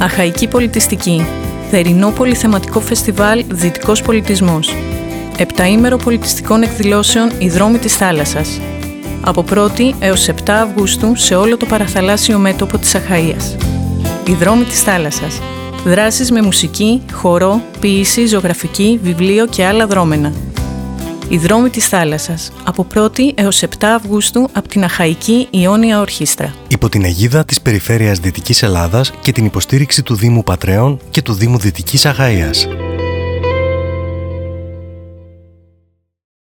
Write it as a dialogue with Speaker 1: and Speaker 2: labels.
Speaker 1: Αχαϊκή πολιτιστική. Θερινό πολυθεματικό φεστιβάλ Δυτικός Πολιτισμός. Επταήμερο πολιτιστικών εκδηλώσεων «Οι δρόμοι της θάλασσας». Από 1η έως 7 Αυγούστου σε όλο το παραθαλάσσιο μέτωπο της Αχαΐας. «Οι δρόμοι της θάλασσας». Δράσεις με μουσική, χορό, ποίηση, ζωγραφική, βιβλίο και άλλα δρόμενα. «Οι δρόμοι της θάλασσας». Από 1η έως 7 Αυγούστου από την Αχαϊκή Ιόνια Ορχήστρα.
Speaker 2: Υπό την αιγίδα της Περιφέρειας Δυτικής Ελλάδας και την υποστήριξη του Δήμου Πατρέων και του Δήμου Δυτικής Αχαΐας.